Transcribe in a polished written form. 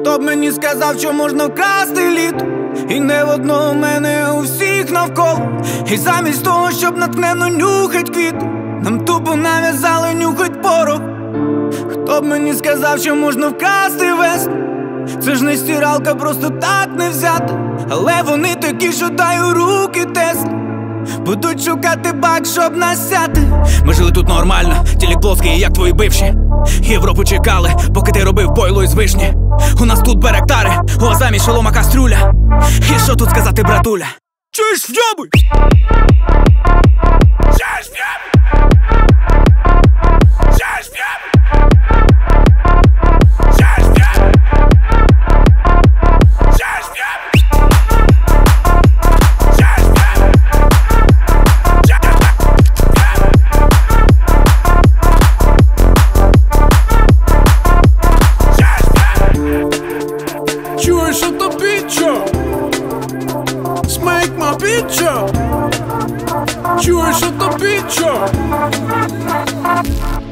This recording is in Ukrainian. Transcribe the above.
Хто б мені сказав, що можна вкрасти літо, і не в одного мене, а у всіх навколо. І замість того, щоб натхненно нюхать квіти, нам тупо нав'язали нюхать порох. Хто б мені сказав, що можна вкрасти весну, це ж не стиралка, просто так не взяти. Але вони такі, що дай у руки тест, будуть шукати бак, щоб насяти. Ми жили тут нормально, тілік плоский, як твої бивші. Європу чекали, поки ти робив пойло із вишні. У нас тут беректари, о замість шолома кастрюля. І що тут сказати, братуля? Чуєш, в'єбуй! Чуєш, в'єбуй! Чуєш, в'єбуй! Чуєш, в'єбуй! Чуєш, в'єбуй! Чуєш, ото пічо, смейк ма пічо. Чуєш, ото пічо.